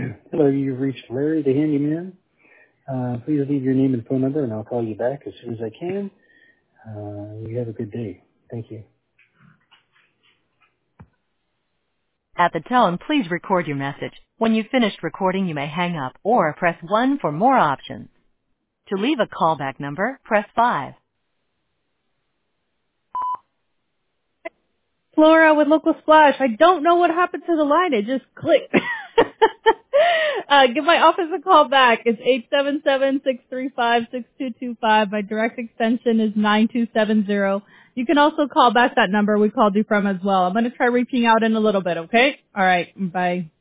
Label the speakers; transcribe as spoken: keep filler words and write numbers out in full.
Speaker 1: Hello, you've reached Larry the Handyman. Uh, please leave your name and phone number, and I'll call you back as soon as I can. Uh, you have a good day. Thank you.
Speaker 2: At the tone, please record your message. When you've finished recording, you may hang up or press one for more options. To leave a callback number, press five.
Speaker 3: Flora with Local Splash. I don't know what happened to the line. It just clicked. uh, give my office a call back. It's eight seven seven, six three five, six two two five. My direct extension is nine two seven zero. You can also call back that number we called you from as well. I'm going to try reaching out in a little bit, okay? All right. Bye.